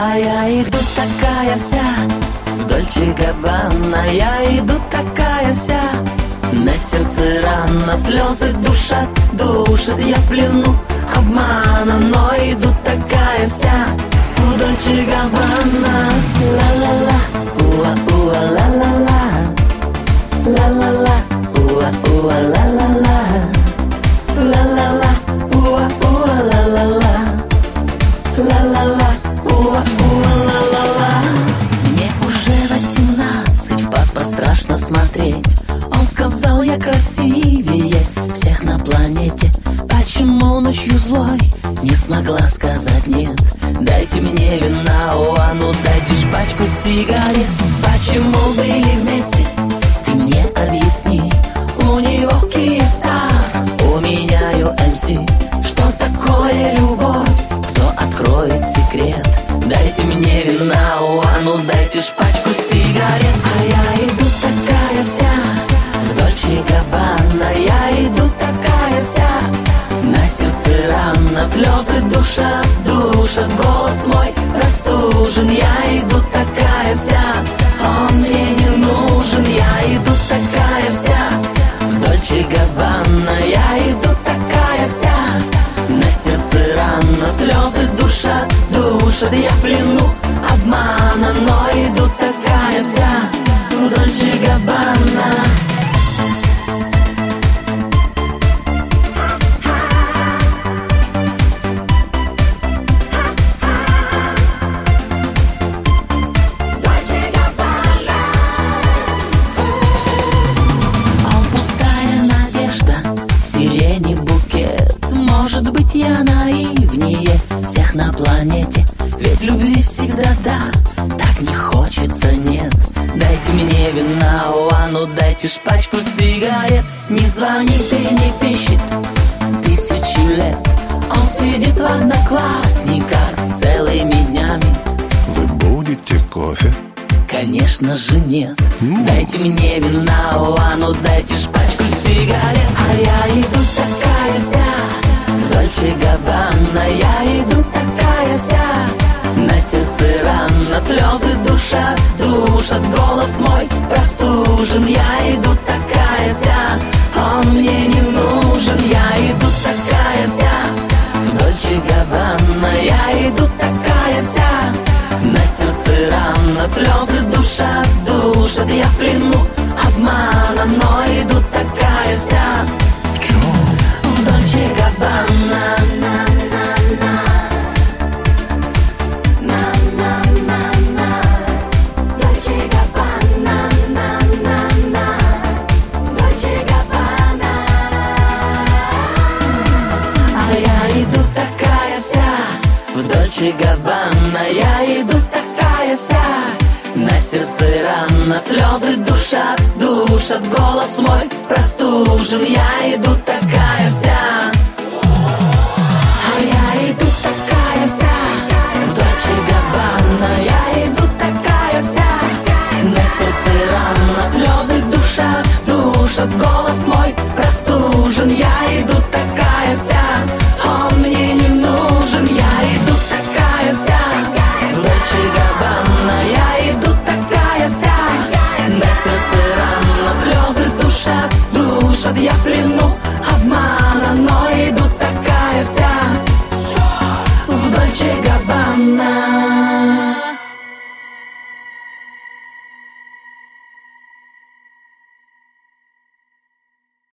А я иду такая вся в Дольче Габбана. Я иду такая вся, на сердце рана, слезы душат, душат. Я в плену обмана, но иду такая вся в Дольче Габбана. Ла-ла-ла, уа-уа, ла-ла-ла, ла-ла-ла, уа-уа, ла-ла-ла, ла-ла-ла, уа-уа, ла-ла-ла, ла-ла-ла, уа-уа, ла-ла-ла. Мне уже 18, в паспорт страшно смотреть. Он сказал, я красивее всех на планете. Почему ночью злой не смогла сказать нет? Дайте мне вина, а ну дайте ж пачку сигарет. Почему были вместе, ты мне объясни. У него Киевстар, у меня UMC. Что такое любовь, кто откроет секрет? Дайте мне вина, а ну дайте ж пачку сигарет. А я иду такая вся в Дольче Габбана. Я иду такая вся, на сердце рана, слезы душат, душат. Голос мой простужен. Я иду такая вся, он мне не нужен. Я иду такая вся в Дольче Габбана. Я иду такая вся, на сердце рана, слезы душат, душат. Я в плену обмана, но иду такая вся в Дольче Габбана. Я наивнее всех на планете, ведь любви всегда да, так не хочется нет. Дайте мне вина, а ну дайте ж пачку сигарет. Не звонит и не пишет тысячи лет. Он сидит в Одноклассниках целыми днями. Вы будете кофе? Конечно же нет. Дайте мне вина, а ну дайте ж пачку сигарет. А я иду такая вся в Дольче Габбана. Я иду такая вся, на сердце рана, слезы душат, душат. Голос мой простужен. Я иду такая вся, он мне не нужен. Я иду такая вся в Дольче Габбана. Я иду такая вся, на сердце рана, слезы душат, душат. Я в плену обмана, но иду такая вся. В чем? В Дольче Габбана. Дольче Габбана. Дольче Габбана. А я иду такая вся в Дольче Габбана. Я иду такая вся, на сердце рана, слезы душат, душат. Голос мой простужен. Я иду такая вся.